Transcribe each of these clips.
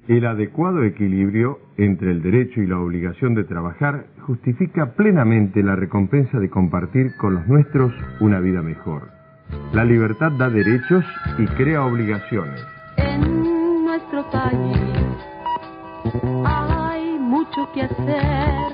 El adecuado equilibrio entre el derecho y la obligación de trabajar justifica plenamente la recompensa de compartir con los nuestros una vida mejor. La libertad da derechos y crea obligaciones. En nuestro país hay mucho que hacer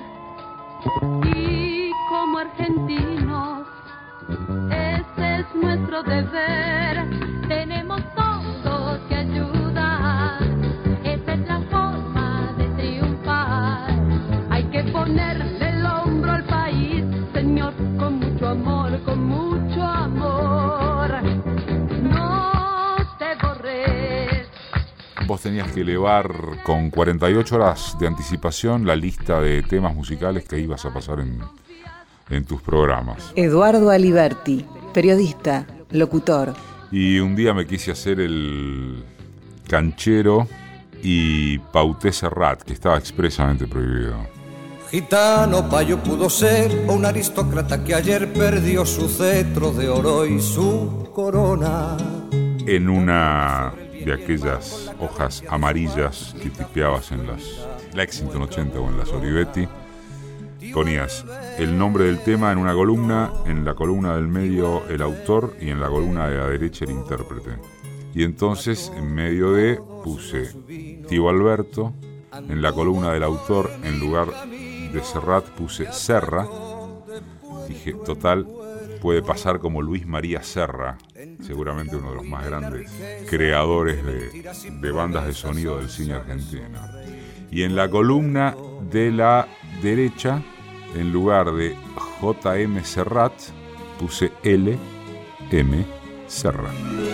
y como argentinos ese es nuestro deber. Tenemos todos que ayudar, esa es la forma de triunfar. Hay que ponerle el hombro al país, Señor, con mucho amor, con mucho amor. No te borres. Vos tenías que elevar con 48 horas de anticipación la lista de temas musicales que ibas a pasar en tus programas. Eduardo Aliberti, periodista, locutor. Y un día me quise hacer el canchero y pauté Serrat, que estaba expresamente prohibido. Gitano payo pudo ser un aristócrata que ayer perdió su cetro de oro y su corona. En una de aquellas hojas amarillas que tipeabas en las Lexington 80 o en las Olivetti, ponías el nombre del tema en una columna, en la columna del medio el autor y en la columna de la derecha el intérprete. Y entonces en medio de puse Tío Alberto, en la columna del autor en lugar de Serrat puse Serra. Dije, total, puede pasar como Luis María Serra, seguramente uno de los más grandes creadores de bandas de sonido del cine argentino. Y en la columna de la derecha, en lugar de J.M. Serrat, puse L.M. Serra.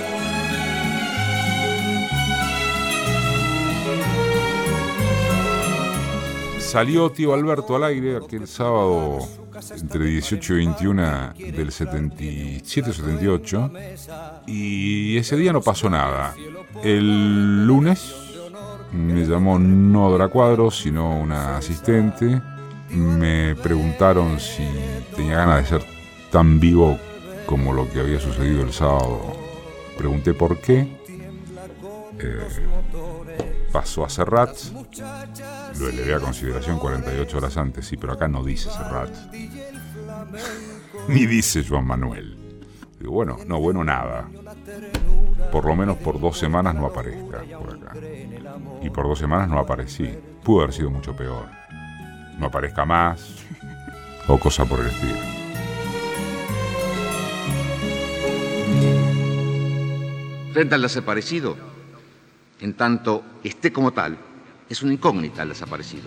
Salió Tío Alberto al aire aquel sábado entre 18 y 21 del 77-78 y ese día no pasó nada. El lunes me llamó no Dora Cuadros, sino una asistente. Me preguntaron si tenía ganas de ser tan vivo como lo que había sucedido el sábado. Pregunté por qué. Pasó a Serrat. Lo elevé a consideración 48 horas antes. Sí, pero acá no dice Serrat. Ni dice Joan Manuel. Digo, bueno, nada. Por lo menos por 2 semanas no aparezca por acá. Y por 2 semanas no aparecí. Pudo haber sido mucho peor. No aparezca más, o cosa por el estilo. Frente al desaparecido, en tanto esté como tal, es una incógnita el desaparecido.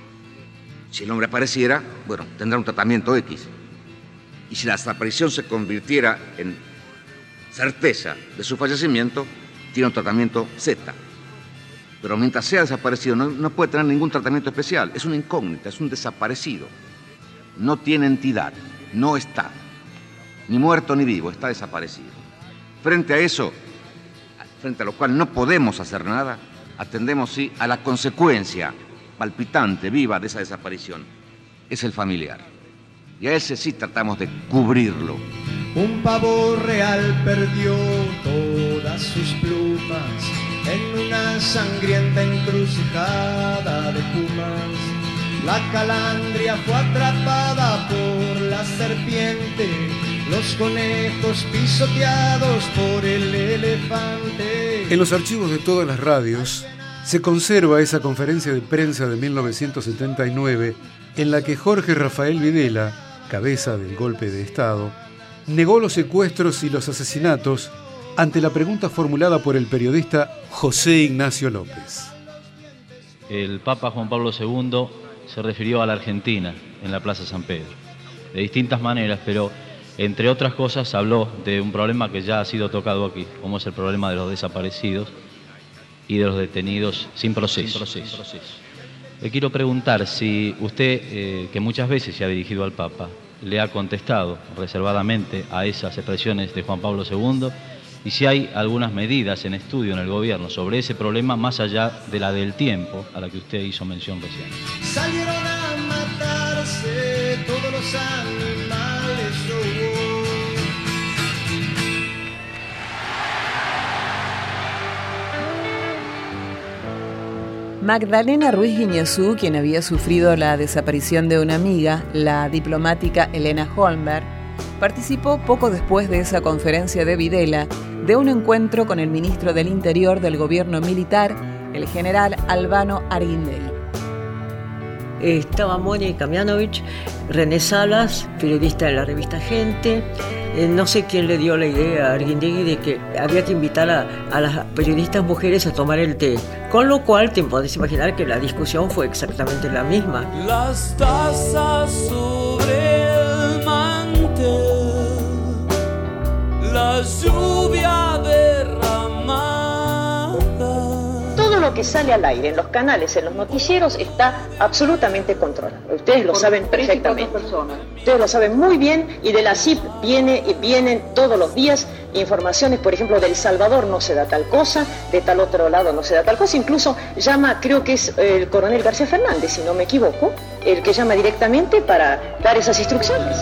Si el hombre apareciera, bueno, tendrá un tratamiento X. Y si la desaparición se convirtiera en certeza de su fallecimiento, tiene un tratamiento Z. Pero mientras sea desaparecido no puede tener ningún tratamiento especial. Es una incógnita, es un desaparecido. No tiene entidad, no está. Ni muerto ni vivo, está desaparecido. Frente a eso, frente a lo cual no podemos hacer nada, atendemos sí a la consecuencia palpitante, viva de esa desaparición. Es el familiar. Y a ese sí tratamos de cubrirlo. Un pavo real perdió todas sus plumas en una sangrienta encrucijada de pumas. La calandria fue atrapada por la serpiente, los conejos pisoteados por el elefante. En los archivos de todas las radios se conserva esa conferencia de prensa de 1979 en la que Jorge Rafael Videla, cabeza del golpe de Estado, negó los secuestros y los asesinatos ante la pregunta formulada por el periodista José Ignacio López. El Papa Juan Pablo II se refirió a la Argentina en la Plaza San Pedro, de distintas maneras, pero entre otras cosas habló de un problema que ya ha sido tocado aquí, como es el problema de los desaparecidos y de los detenidos sin proceso. Le quiero preguntar si usted, que muchas veces se ha dirigido al Papa, le ha contestado reservadamente a esas expresiones de Juan Pablo II y si hay algunas medidas en estudio en el gobierno sobre ese problema más allá de la del tiempo a la que usted hizo mención recién. Salieron a matarse todos los animales. Magdalena Ruiz Guiñazú, quien había sufrido la desaparición de una amiga, la diplomática Elena Holmberg, participó poco después de esa conferencia de Videla de un encuentro con el ministro del Interior del gobierno militar, el general Albano Arguindegui. Estaba Mónica Mianovich, René Salas, periodista de la revista Gente. No sé quién le dio la idea a Arguindegui de que había que invitar a las periodistas mujeres a tomar el té. Con lo cual te podés imaginar que la discusión fue exactamente la misma. Las tazas sobre el mantel, la lluvia derramada. Todo lo que sale al aire en los canales, en los noticieros, está absolutamente controlado. Ustedes lo saben perfectamente. Ustedes lo saben muy bien, y de la CIP vienen todos los días informaciones, por ejemplo, de El Salvador no se da tal cosa, de tal otro lado no se da tal cosa. Incluso llama, creo que es el coronel García Fernández, si no me equivoco, el que llama directamente para dar esas instrucciones.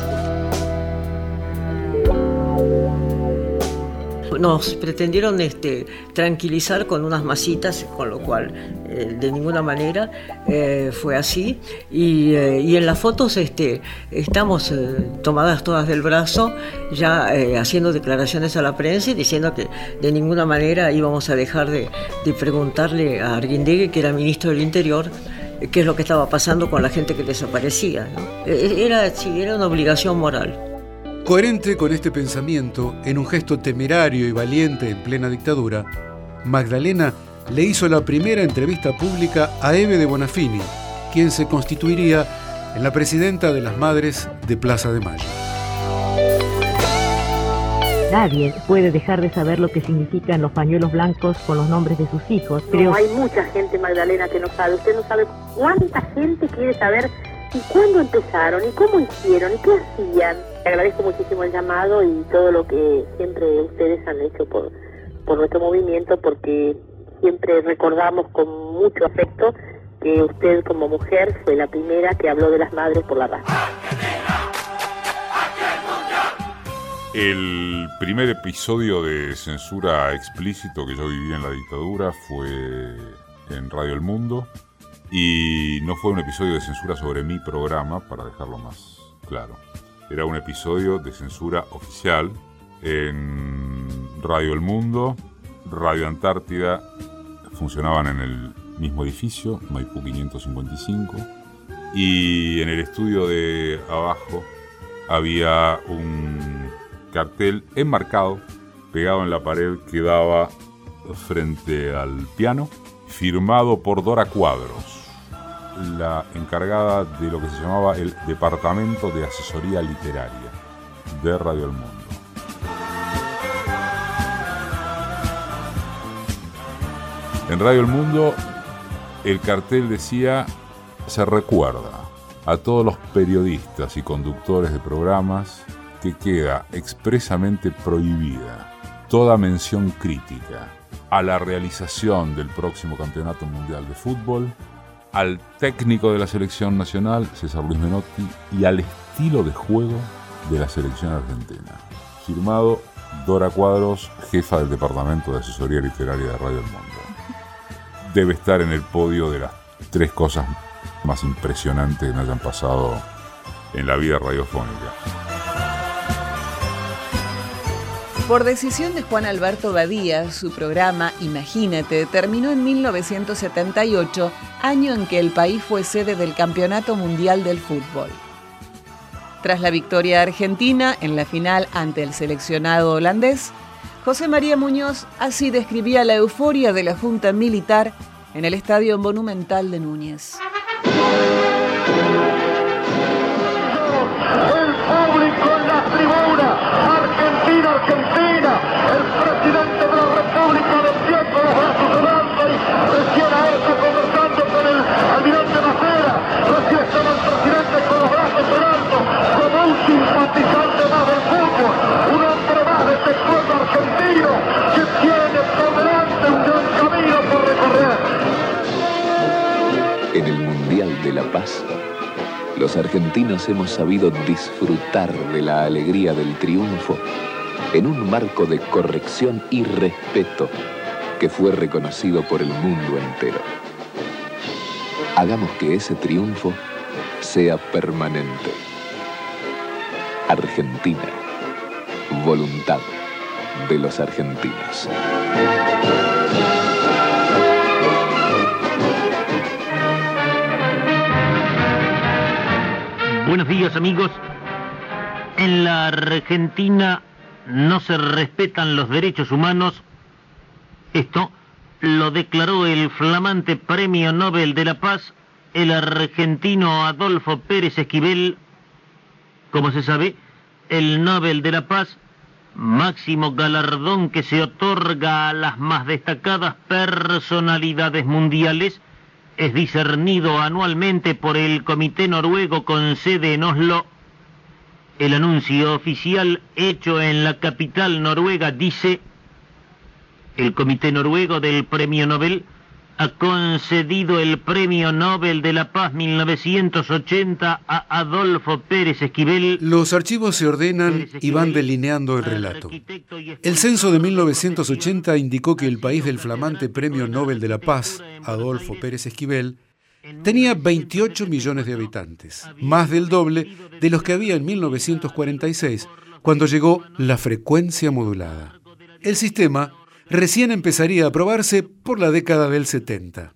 Nos pretendieron tranquilizar con unas masitas, con lo cual de ninguna manera fue así. Y en las fotos estamos tomadas todas del brazo, ya haciendo declaraciones a la prensa y diciendo que de ninguna manera íbamos a dejar de preguntarle a Arguindegui, que era ministro del Interior, qué es lo que estaba pasando con la gente que desaparecía, ¿no? Era una obligación moral. Coherente con este pensamiento, en un gesto temerario y valiente en plena dictadura, Magdalena le hizo la primera entrevista pública a Eve de Bonafini, quien se constituiría en la presidenta de las Madres de Plaza de Mayo. Nadie puede dejar de saber lo que significan los pañuelos blancos con los nombres de sus hijos. No, hay mucha gente, Magdalena, que no sabe. Usted no sabe cuánta gente quiere saber y cuándo empezaron y cómo hicieron y qué hacían. Le agradezco muchísimo el llamado y todo lo que siempre ustedes han hecho por nuestro movimiento, porque siempre recordamos con mucho afecto que usted como mujer fue la primera que habló de las madres por la radio. El primer episodio de censura explícito que yo viví en la dictadura fue en Radio El Mundo, y no fue un episodio de censura sobre mi programa, para dejarlo más claro. Era un episodio de censura oficial en Radio El Mundo, Radio Antártida, funcionaban en el mismo edificio, Maipú 555, y en el estudio de abajo había un cartel enmarcado, pegado en la pared que daba frente al piano, firmado por Dora Cuadros, la encargada de lo que se llamaba el Departamento de Asesoría Literaria de Radio El Mundo. En Radio El Mundo el cartel decía: se recuerda a todos los periodistas y conductores de programas que queda expresamente prohibida toda mención crítica a la realización del próximo Campeonato Mundial de Fútbol, al técnico de la selección nacional, César Luis Menotti, y al estilo de juego de la selección argentina. Firmado Dora Cuadros, jefa del Departamento de Asesoría Literaria de Radio El Mundo. Debe estar en el podio de las 3 cosas más impresionantes que me hayan pasado en la vida radiofónica. Por decisión de Juan Alberto Badía, su programa Imagínate terminó en 1978, año en que el país fue sede del Campeonato Mundial del Fútbol. Tras la victoria argentina en la final ante el seleccionado holandés, José María Muñoz así describía la euforia de la Junta Militar en el Estadio Monumental de Núñez. El público en la tribuna, Argentina, Argentina, el presidente de la República del pie con los brazos delante y recién ahora está conversando con el almirante Macera, recién estaba el presidente con los brazos delante, como un simpatizante más del fútbol, un hombre más de este pueblo argentino que tiene por delante un gran camino por recorrer. En el Mundial de la Paz, los argentinos hemos sabido disfrutar de la alegría del triunfo en un marco de corrección y respeto que fue reconocido por el mundo entero. Hagamos que ese triunfo sea permanente. Argentina. Voluntad de los argentinos. Buenos días, amigos. En la Argentina no se respetan los derechos humanos. Esto lo declaró el flamante Premio Nobel de la Paz, el argentino Adolfo Pérez Esquivel. Como se sabe, el Nobel de la Paz, máximo galardón que se otorga a las más destacadas personalidades mundiales, es discernido anualmente por el Comité Noruego con sede en Oslo. El anuncio oficial hecho en la capital noruega dice: el Comité Noruego del Premio Nobel ha concedido el Premio Nobel de la Paz 1980 a Adolfo Pérez Esquivel. Los archivos se ordenan y van delineando el relato. El censo de 1980 indicó que el país del flamante Premio Nobel de la Paz, Adolfo Pérez Esquivel, tenía 28 millones de habitantes, más del doble de los que había en 1946, cuando llegó la frecuencia modulada. El sistema recién empezaría a aprobarse por la década del 70.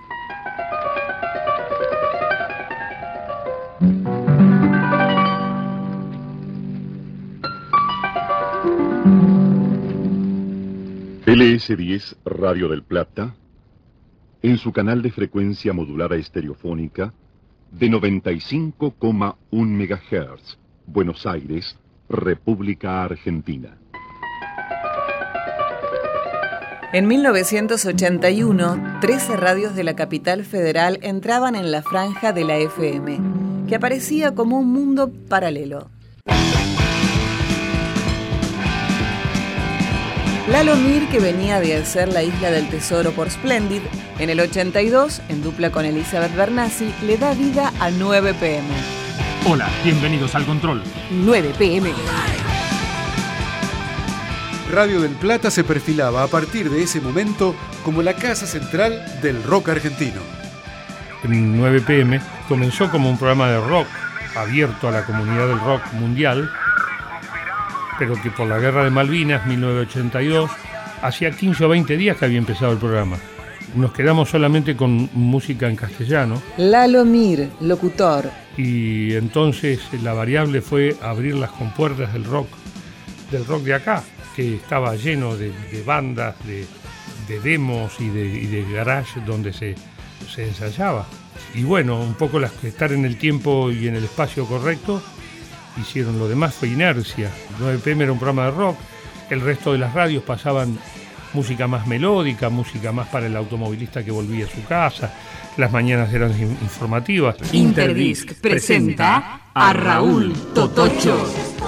LS10 Radio del Plata, en su canal de frecuencia modulada estereofónica de 95,1 MHz, Buenos Aires, República Argentina. En 1981, 13 radios de la capital federal entraban en la franja de la FM, que aparecía como un mundo paralelo. Lalo Mir, que venía de hacer La Isla del Tesoro por Splendid, en el 82, en dupla con Elizabeth Bernassi, le da vida a 9 PM. Hola, bienvenidos al control. 9 PM. Radio del Plata se perfilaba a partir de ese momento como la casa central del rock argentino. En 9 PM comenzó como un programa de rock abierto a la comunidad del rock mundial, pero que por la Guerra de Malvinas, 1982, hacía 15 o 20 días que había empezado el programa. Nos quedamos solamente con música en castellano. Lalo Mir, locutor. Y entonces la variable fue abrir las compuertas del rock de acá, que estaba lleno de bandas, de demos y de garage donde se ensayaba. Y bueno, un poco estar en el tiempo y en el espacio correcto hicieron. Lo demás fue inercia. 9 PM era un programa de rock, el resto de las radios pasaban música más melódica, música más para el automovilista que volvía a su casa, las mañanas eran informativas. Interdisc presenta a Raúl Totocho.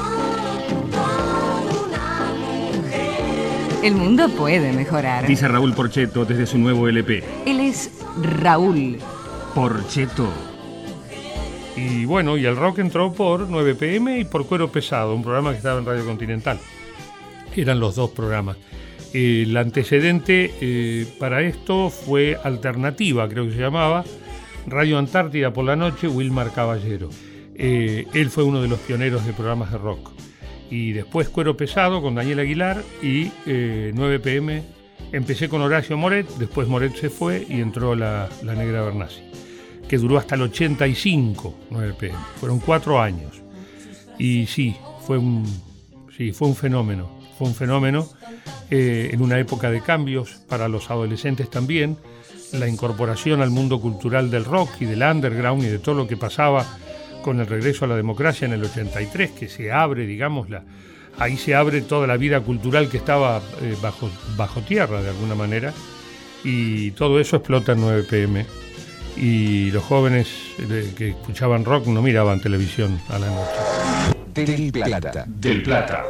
El mundo puede mejorar, dice Raúl Porchetto desde su nuevo LP. Él es Raúl Porchetto. Y bueno, y el rock entró por 9 PM y por Cuero Pesado, un programa que estaba en Radio Continental. Eran los dos programas. El antecedente para esto fue Alternativa, creo que se llamaba, Radio Antártida por la noche, Wilmar Caballero. Él fue uno de los pioneros de programas de rock. Y después Cuero Pesado con Daniel Aguilar y 9 PM. Empecé con Horacio Moret, después Moret se fue y entró la Negra Bernassi, que duró hasta el 85, 9 PM. Fueron 4 años. Y sí, fue un fenómeno. Fue un fenómeno en una época de cambios para los adolescentes también. La incorporación al mundo cultural del rock y del underground y de todo lo que pasaba con el regreso a la democracia en el 83, que se abre, digamos, ahí se abre toda la vida cultural que estaba bajo tierra de alguna manera. Y todo eso explota en 9 PM. Y los jóvenes que escuchaban rock no miraban televisión a la noche. Del Plata. Del Plata.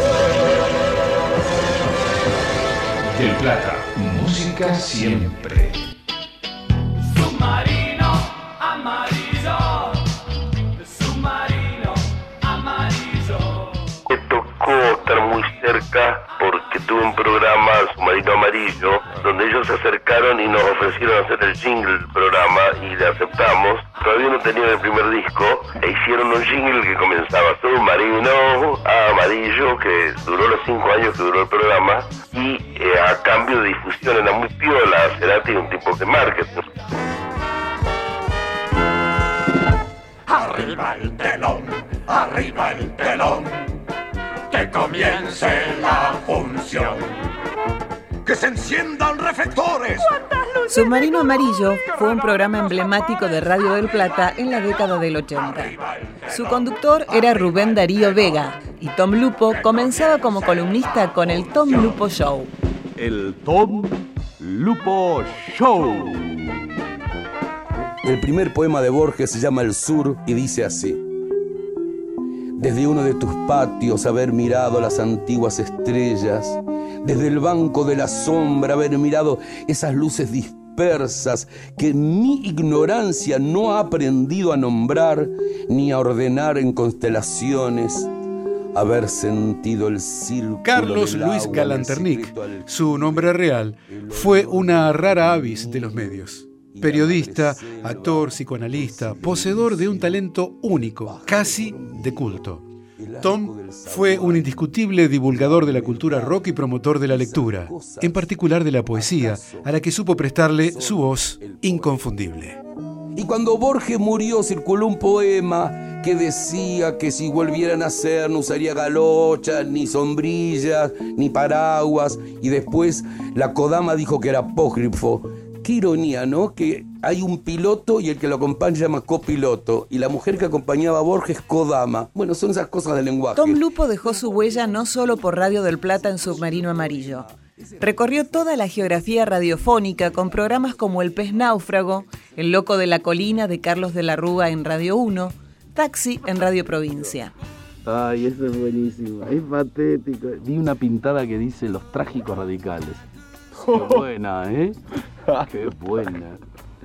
Del Plata. Música siempre. Submarino amarillo. Submarino amarillo. Me tocó estar muy cerca porque tuve un programa, Submarino Amarillo, donde ellos se acercaron y nos ofrecieron hacer el jingle del programa y le aceptamos. Todavía no tenían el primer disco e hicieron un jingle que comenzaba Submarino Amarillo, que duró los 5 años que duró el programa, y a cambio de difusión era muy piola. Cerati un tipo de marketing. Arriba el telón, que comience la función, que se enciendan reflectores. Submarino Amarillo fue un programa emblemático de Radio del Plata en la década del 80. Su conductor era Rubén Darío Vega y Tom Lupo comenzaba como columnista con el Tom Lupo Show. El Tom Lupo Show. El primer poema de Borges se llama El Sur y dice así: desde uno de tus patios haber mirado las antiguas estrellas, desde el banco de la sombra haber mirado esas luces dispersas que mi ignorancia no ha aprendido a nombrar ni a ordenar en constelaciones, haber sentido el círculo. Carlos Luis Galanternick, su nombre real, fue una rara avis de los medios. Periodista, actor, psicoanalista, poseedor de un talento único, casi de culto. Tom fue un indiscutible divulgador de la cultura rock y promotor de la lectura, en particular de la poesía, a la que supo prestarle su voz inconfundible. Y cuando Borges murió circuló un poema que decía que si volviera a nacer no usaría galochas, ni sombrillas, ni paraguas, y después la Kodama dijo que era apócrifo. Qué ironía, ¿no? Que hay un piloto y el que lo acompaña se llama copiloto, y la mujer que acompañaba a Borges, Kodama. Bueno, son esas cosas del lenguaje. Tom Lupo dejó su huella no solo por Radio del Plata en Submarino Amarillo. Recorrió toda la geografía radiofónica con programas como El Pez Náufrago, El Loco de la Colina de Carlos de la Rúa en Radio 1, Taxi en Radio Provincia. Ay, eso es buenísimo, es patético. Vi una pintada que dice Los Trágicos Radicales. Qué buena, ¿eh? Qué buena.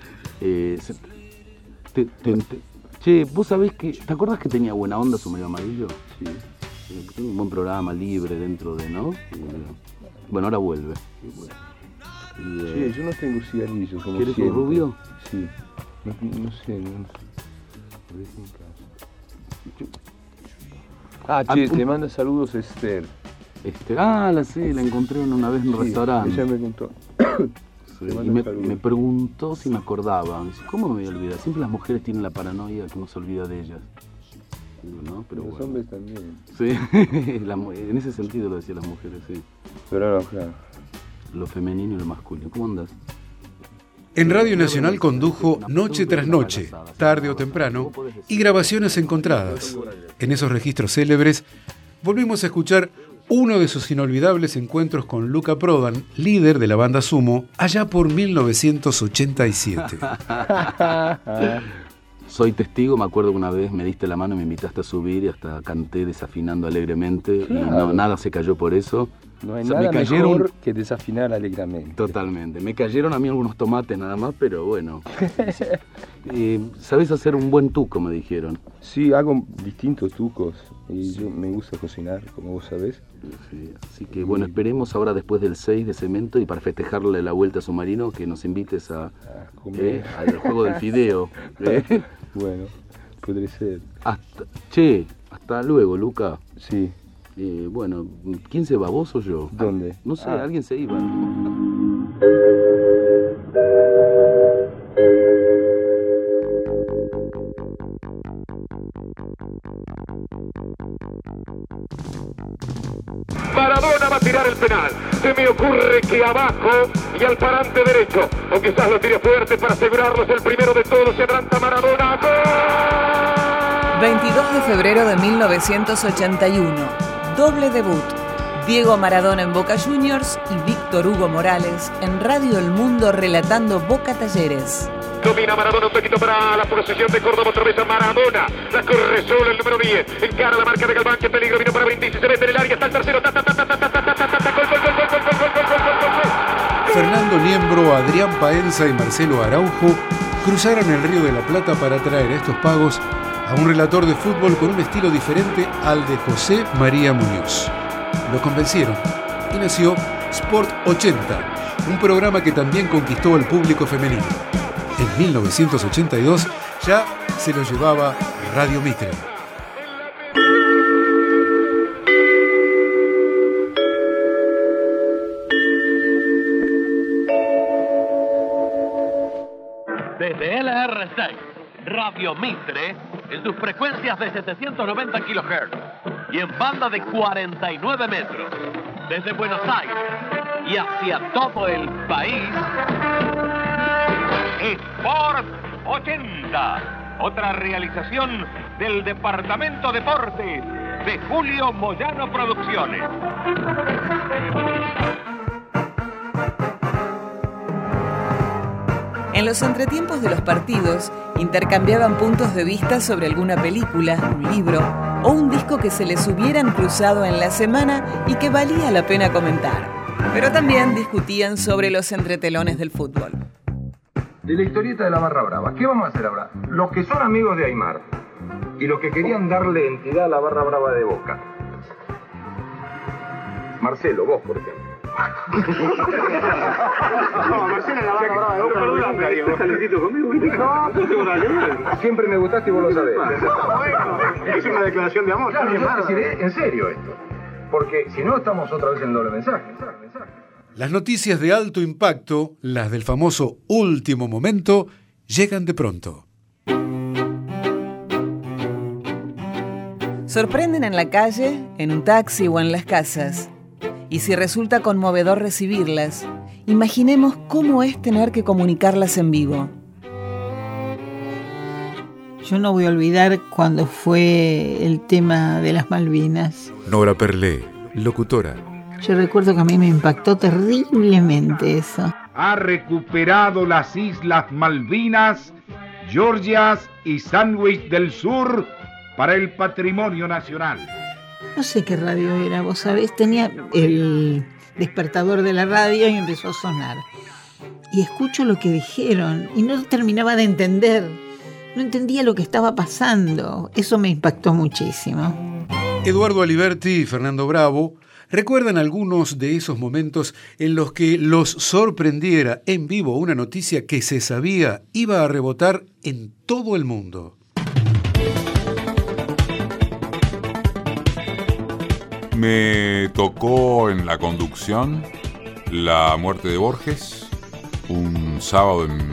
Che, ¿vos sabés que... ¿Te acordás que tenía buena onda Submarino Amarillo? Sí. Un buen programa, libre dentro de, ¿no? Bueno, ahora vuelve. Sí, yo no tengo cigarrillos como ¿Quieres siempre. un rubio? Sí. No sé. Che, te manda saludos Esther. Sí, la encontré una vez en un restaurante. Ella me contó. Sí, y me preguntó si me acordaba. Me dice, ¿cómo me voy a olvidar? Siempre las mujeres tienen la paranoia que uno se olvida de ellas. Digo, ¿no? Pero los hombres también. Sí, en ese sentido lo decían las mujeres, sí. Pero no, claro. Lo femenino y lo masculino. ¿Cómo andas? En Radio Nacional condujo Noche tras Noche, tarde o temprano, y Grabaciones Encontradas. En esos registros célebres volvimos a escuchar uno de sus inolvidables encuentros con Luca Prodan, líder de la banda Sumo, allá por 1987. Soy testigo, me acuerdo que una vez me diste la mano y me invitaste a subir y hasta canté desafinando alegremente. Claro. Y nada se cayó por eso. No hay nada mejor que desafinar alegremente. Totalmente. Me cayeron a mí algunos tomates nada más, pero bueno. ¿Sabés hacer un buen tuco, me dijeron? Sí, hago distintos tucos y yo me gusta cocinar, como vos sabés. Sí, así que bueno, esperemos ahora después del 6 de Cemento y para festejarle la vuelta a Submarino que nos invites al juego del fideo. Bueno, podría ser. Hasta luego, Luca. Sí. Bueno, ¿quién se va, vos o yo? ¿Dónde? No sé, alguien se iba. Maradona va a tirar el penal. Se me ocurre que abajo y al parante derecho, o quizás lo tire fuerte para asegurarlo, es el primero de todos. Se adelanta Maradona. ¡Gol! 22 de febrero de 1981. Doble debut. Diego Maradona en Boca Juniors y Víctor Hugo Morales en Radio El Mundo relatando Boca Talleres. Domina Maradona, un poquito para la posesión de Córdoba, otra vez a Maradona. La corre solo el número 10. Encara la marca de Galván, que peligro, vino para Brindisi, se mete en el área, está el tercero. Fernando Niembro, Adrián Paenza y Marcelo Araujo cruzaron el Río de la Plata para traer a estos pagos a un relator de fútbol con un estilo diferente al de José María Muñoz. Lo convencieron y nació Sport 80, un programa que también conquistó al público femenino. En 1982 ya se lo llevaba Radio Mitre. Desde LR6, Radio Mitre, en sus frecuencias de 790 kHz y en banda de 49 metros, desde Buenos Aires y hacia todo el país, Sport 80, otra realización del Departamento Deportes de Julio Moyano Producciones. En los entretiempos de los partidos, intercambiaban puntos de vista sobre alguna película, un libro o un disco que se les hubieran cruzado en la semana y que valía la pena comentar. Pero también discutían sobre los entretelones del fútbol. De la historieta de la Barra Brava, ¿qué vamos a hacer ahora? Los que son amigos de Aymar y los que querían darle entidad a la Barra Brava de Boca. Marcelo, vos, por ejemplo. No, Marcelo la Barra Brava de Boca. ¿Estás calentito conmigo? No, siempre me gustaste y vos lo sabés. Bueno, es una declaración de amor. Claro, yo deciré en serio esto. Porque si no, estamos otra vez en doble mensaje. Las noticias de alto impacto, las del famoso último momento, llegan de pronto. Sorprenden en la calle, en un taxi o en las casas. Y si resulta conmovedor recibirlas, imaginemos cómo es tener que comunicarlas en vivo. Yo no voy a olvidar cuando fue el tema de las Malvinas. Nora Perlé, locutora. Yo recuerdo que a mí me impactó terriblemente eso. Ha recuperado las Islas Malvinas, Georgias y Sandwich del Sur para el patrimonio nacional. No sé qué radio era, vos sabés, tenía el despertador de la radio y empezó a sonar. Y escucho lo que dijeron y no terminaba de entender. No entendía lo que estaba pasando. Eso me impactó muchísimo. Eduardo Aliberti y Fernando Bravo recuerdan algunos de esos momentos en los que los sorprendiera en vivo una noticia que se sabía iba a rebotar en todo el mundo. Me tocó en la conducción la muerte de Borges, un sábado en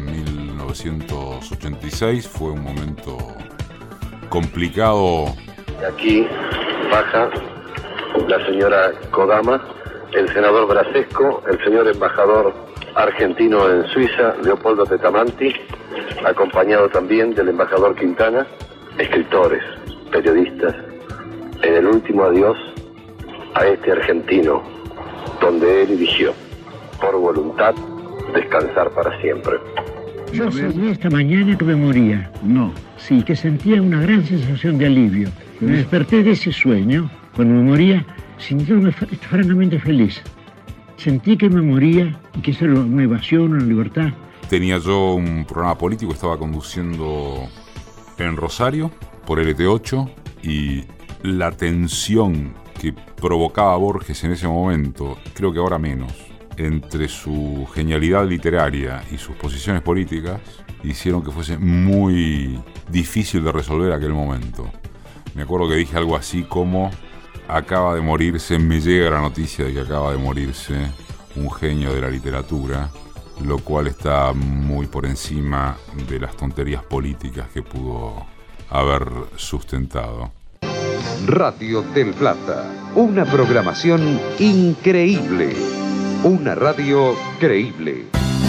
1986. Fue un momento complicado. Aquí baja la señora Kodama, el senador Brasesco, el señor embajador argentino en Suiza, Leopoldo Tetamanti, acompañado también del embajador Quintana, escritores, periodistas, en el último adiós a este argentino, donde él eligió, por voluntad, descansar para siempre. Yo soñé esta mañana que me moría. No, sí, que sentía una gran sensación de alivio. Me desperté de ese sueño, cuando me moría, sintiéndome francamente feliz. Sentí que me moría y que eso era una evasión, una libertad. Tenía yo un programa político, estaba conduciendo en Rosario, por LT8, y la tensión que provocaba Borges en ese momento, creo que ahora menos, entre su genialidad literaria y sus posiciones políticas, hicieron que fuese muy difícil de resolver aquel momento. Me acuerdo que dije algo así como: acaba de morirse, me llega la noticia de que acaba de morirse un genio de la literatura, lo cual está muy por encima de las tonterías políticas que pudo haber sustentado. Radio del Plata, una programación increíble, una radio creíble.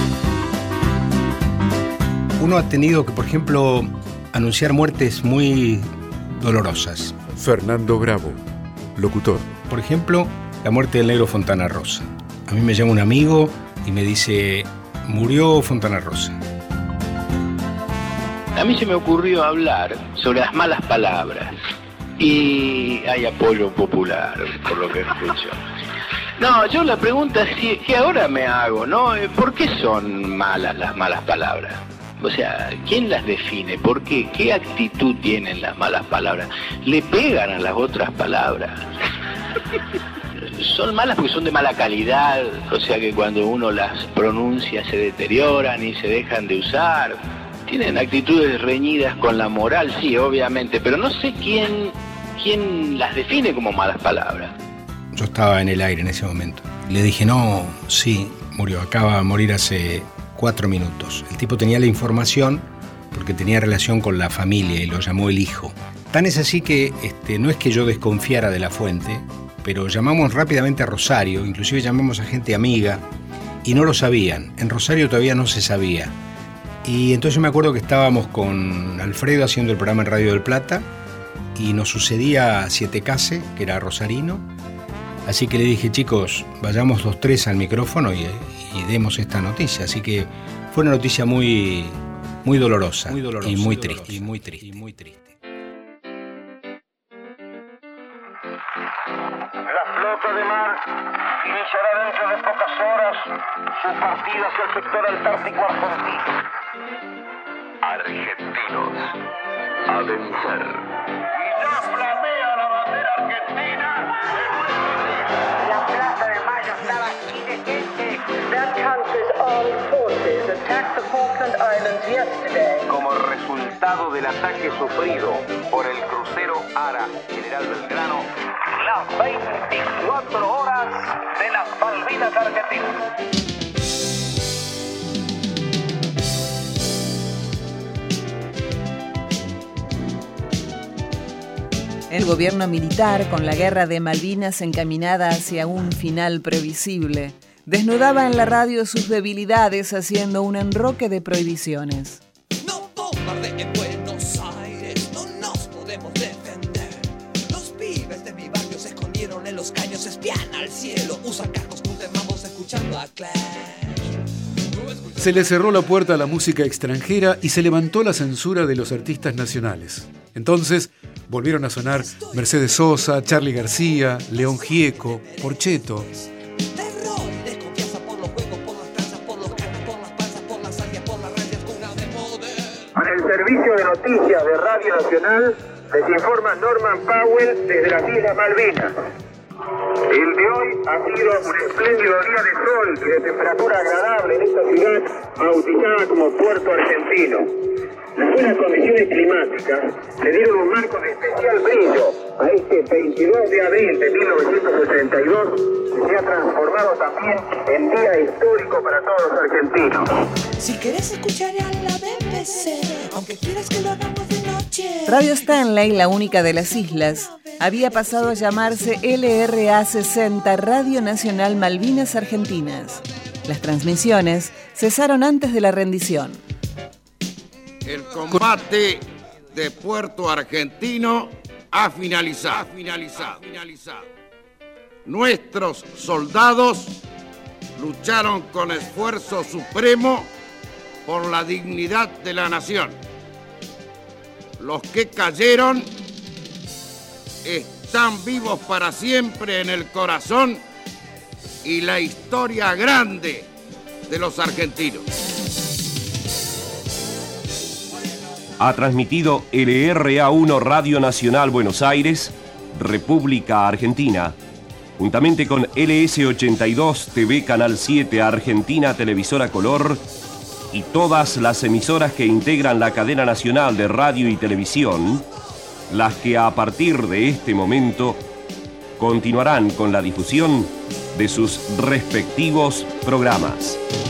Uno ha tenido que, por ejemplo, anunciar muertes muy dolorosas. Fernando Bravo, locutor. Por ejemplo, la muerte del negro Fontana Rosa. A mí me llama un amigo y me dice: murió Fontana Rosa. A mí se me ocurrió hablar sobre las malas palabras. Y hay apoyo popular, por lo que escucho. No, yo la pregunta es que ahora me hago, ¿no? ¿Por qué son malas las malas palabras? O sea, ¿quién las define? ¿Por qué? ¿Qué actitud tienen las malas palabras? Le pegan a las otras palabras. Son malas porque son de mala calidad, o sea que cuando uno las pronuncia se deterioran y se dejan de usar. Tienen actitudes reñidas con la moral, sí, obviamente, pero no sé quién las define como malas palabras. Yo estaba en el aire en ese momento. Le dije, no, sí, murió, acaba de morir hace 4 minutos. El tipo tenía la información porque tenía relación con la familia y lo llamó el hijo. Tan es así que no es que yo desconfiara de la fuente, pero llamamos rápidamente a Rosario, inclusive llamamos a gente amiga y no lo sabían. En Rosario todavía no se sabía. Y entonces yo me acuerdo que estábamos con Alfredo haciendo el programa en Radio del Plata y nos sucedía Siete Case, que era rosarino. Así que le dije, chicos, vayamos 2-3 al micrófono y demos esta noticia. Así que fue una noticia muy dolorosa, y muy triste. La flota de mar iniciará dentro de pocas horas su partida hacia el sector antártico argentino. Argentinos, a vencer. Y ya flamea la bandera argentina. La Plaza de Mayo estaba aquí de gente. That country's armed forces attacked the Falkland Islands yesterday. Como resultado del ataque sufrido por el crucero Ara General Belgrano, las 24 horas de las Malvinas Argentinas. El gobierno militar, con la guerra de Malvinas encaminada hacia un final previsible, desnudaba en la radio sus debilidades haciendo un enroque de prohibiciones. No bombardeen Buenos Aires, no nos podemos defender. Los pibes de mi barrio se escondieron en los caños, espían al cielo, usan cascos con temamos escuchando a Clash. Se le cerró la puerta a la música extranjera y se levantó la censura de los artistas nacionales. Entonces volvieron a sonar Mercedes Sosa, Charly García, León Gieco, Porcheto. Para el servicio de noticias de Radio Nacional les informa Norman Powell desde las Islas Malvinas. El de hoy ha sido un espléndido día de sol y de temperatura agradable en esta ciudad bautizada como Puerto Argentino. Las buenas condiciones climáticas le dieron un marco de especial brillo a este 22 de abril de 1962, que se ha transformado también en día histórico para todos los argentinos. Si querés escuchar a la BBC, aunque quieras que lo hagamos de noche. Radio Stanley, la única de las islas, había pasado a llamarse LRA 60, Radio Nacional Malvinas Argentinas. Las transmisiones cesaron antes de la rendición. El combate de Puerto Argentino ha finalizado. Nuestros soldados lucharon con esfuerzo supremo por la dignidad de la nación. Los que cayeron están vivos para siempre en el corazón y la historia grande de los argentinos. Ha transmitido LRA1 Radio Nacional Buenos Aires, República Argentina, juntamente con LS82 TV Canal 7 Argentina Televisora Color y todas las emisoras que integran la cadena nacional de radio y televisión, las que a partir de este momento continuarán con la difusión de sus respectivos programas.